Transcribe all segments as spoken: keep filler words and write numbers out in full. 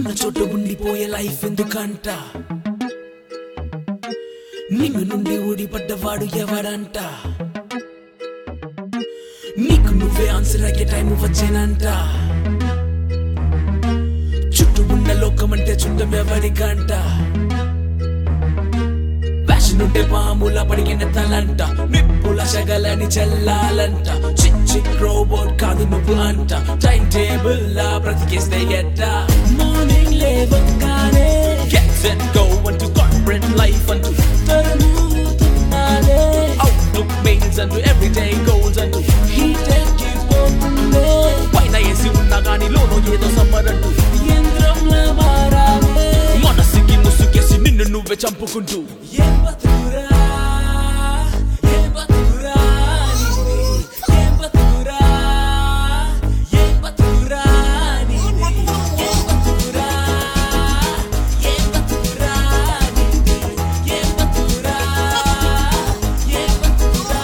ఉన్న చోట ఉండిపోయే లైఫ్ ఎందుకంట నిన్ను నుండి ఊడిపడ్డవాడు ఎవడంట నీకు నువ్వే ఆన్సర్ అయ్యే టైం వచ్చేనంట చుట్టూ ఉన్న లోకం అంటే చుట్టం ఎవరికంట ప్యాషన్ ఉంటే పాముల పడిగిన తలంట నిప్పుల సగలని చెల్లాలంట చిక్ చిక్ రోబోట్ కాదు నువ్వు అంట టైం టేబుల్ లా బ్రతికేస్తే ఎట్ట మార్నింగ్ లేవగానే get set go అంటూ కార్పొరేట్ లైఫ్ అంటూ తరుముతున్నానే అవుట్లుక్ మెయిల్స్ అంటూ ఎవ్రీడే గోల్స్ అంటూ హీట్ ఎక్కిపోతుందే పైన ఏసి ఉన్నా గానీ లోనో ఏదో సమ్మర్ అంటూ యంత్రంలా మారావే మనసుకి ముసుగేసి నిన్ను నువ్వే చంపుకుంటూ ఏం బతుకురా ఏం బతుకురా నీది ఏం బతుకురా ఏం బతుకురా నీది ఏం బతుకురా ఏం బతుకురా నీది ఏం బతుకురా ఏం బతుకురా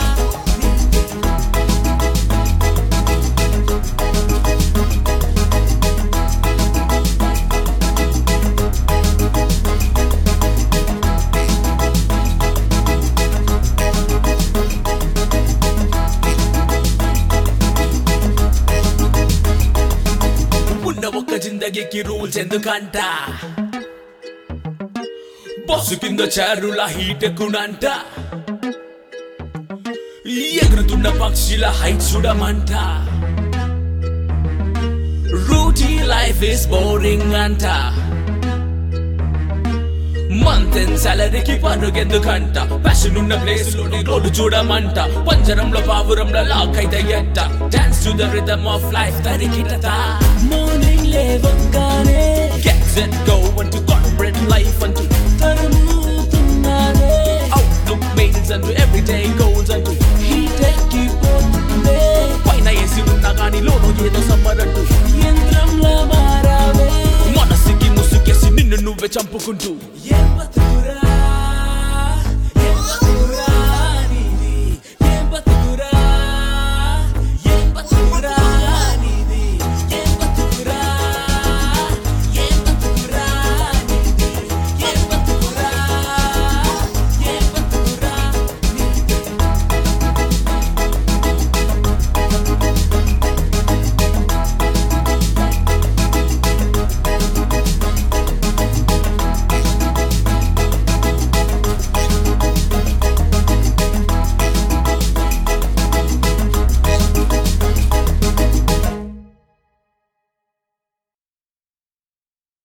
ఒక్క జిందగీకి రూల్స్ ఎందుకంట బస్సు కింద చారుల హీట్ ఎక్కునంట ఎగురుతున్న పక్షుల హైట్ చూడమంట రూటీ లైఫ్ ఇస్ బోరింగ్ అంట మంత్ ఎండ్ సాలరీకి పనుగెందుకంట ప్యాషన్ ఉన్న ప్లేస్ లోని రోడ్డు చూడమంట పంజరంలో పావురంలో లాక్ అయితే ఎట్ట dance to the rhythm of life తరికిటత మార్నింగ్ లేవగానే get set go అంటూ కార్పొరేట్ లైఫ్ అంటూ తరుముతున్నానే అవుట్లుక్ మెయిల్స్ అంటూ ఎవ్రీడే గోల్స్ అంటూ హీట్ ఎక్కిపోతుందే పైన ఏసి ఉన్నా గానీ లోనో ఏదో సమ్మర్ అంటూ యంత్రంలా మారావే మనసుకి ముసుగేసి నిన్ను నువ్వే చంపుకుంటూ ఏం బతుకురా